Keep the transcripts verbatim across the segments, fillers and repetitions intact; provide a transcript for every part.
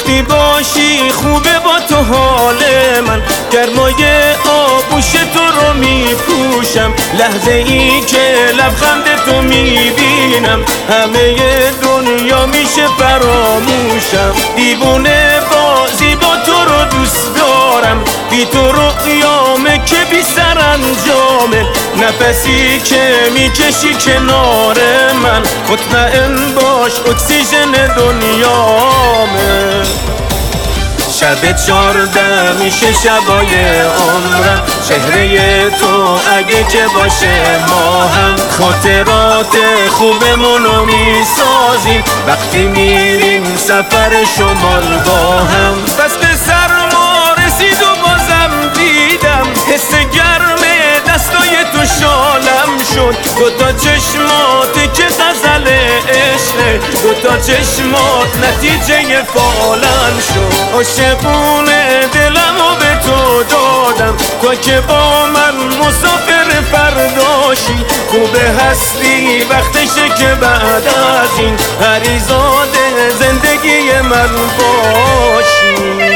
وقتی باشی خوبه با تو حال من، گرمای آغوش تو رو میپوشم، لحظه ای که لبخند تو میبینم همه دنیا میشه فراموشم. دیوونه بازی با تو رو دوست دارم، بی تو رویامه که بی سر انجامه، نفسی که میکشی کنار من مطمئن باش اکسیژن دنیامه. شب چارده میشه شبای عمرم، چهره تو اگه که باشه ما هم خاطرات خوبمونو میسازیم وقتی میریم سفر شمال با هم. فصل سرما رسید و بازم دیدم حس گرم دستای تو شالم شد، دوتا چشمات که غزل عشقه، دوتا چشمات نتیجه فالم شد. عاشقونه دلمو به تو دادم تا که با من مسافر فرداشی، خوبه هستی وقتشه که بعد از این پریزاد زندگی من باشی.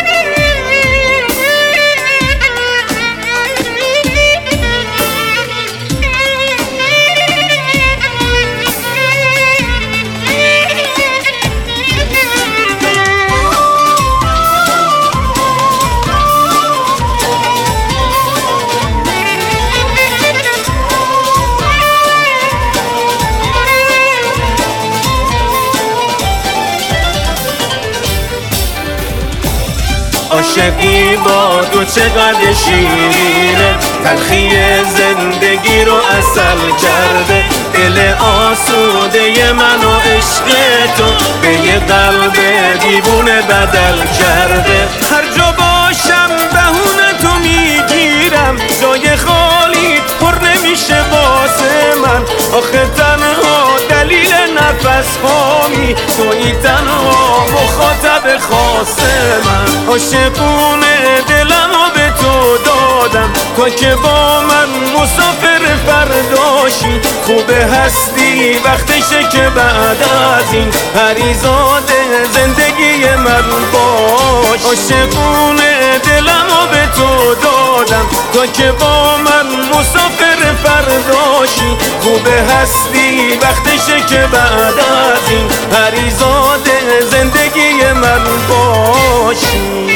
عاشقی با تو چقدر شیرینه، تلخی زندگی رو عسل کرده، دل آسوده من و عشق تو به یه قلب دیوونه بدل کرده. هر جا باشم بهونه تو میگیرم، جای خالی پر نمیشه واسه من، آخه تنها دلیل نفس هامی توی تنها مخاطب خاص من. عاشقونه دلمو به تو دادم تا که با من مسافر فرداشی، خوبه هستی وقتشه که بعد از این پریزاد زندگی من باش. عاشقونه دلمو به تو دادم تا که با من مسافر فرداشی، خوبه هستی وقتشه که بعد از این پریزاد زندگی من باشی.